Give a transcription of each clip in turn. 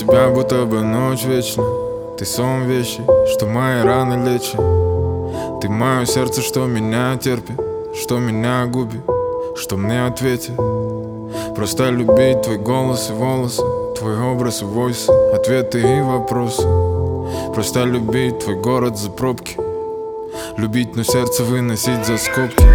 тебя будто бы ночь вечна. Ты сон вещи, что мои раны лечит. Ты мое сердце, что меня терпит, что меня губит, что мне ответит. Просто любить твой голос и волосы, твой образ и войсы, ответы и вопросы. Просто любить твой город за пробки, любить, но сердце выносить за скобки.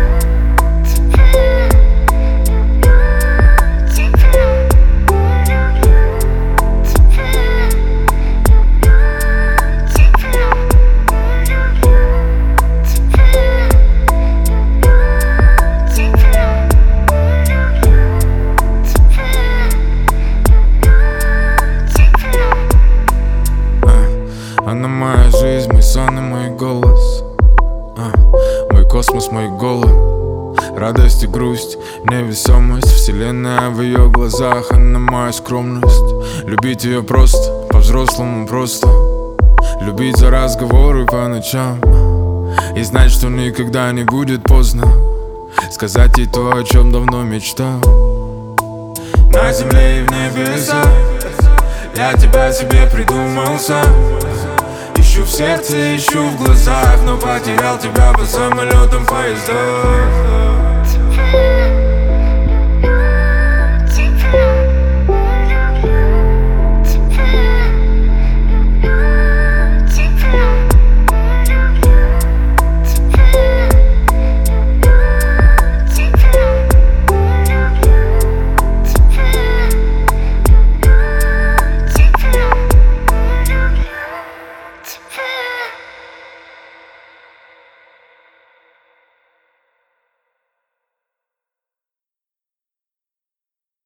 Она моя жизнь, мой сон и мой голос, мой космос, мой голод. Радость и грусть, невесомость, вселенная в ее глазах. Она моя скромность, любить ее просто, по-взрослому просто. Любить за разговоры по ночам и знать, что никогда не будет поздно сказать ей то, о чем давно мечтал. На земле и в небесах я тебя себе придумал сам. Ищу в сердце, ищу в глазах, но потерял тебя по самолетам, поездах.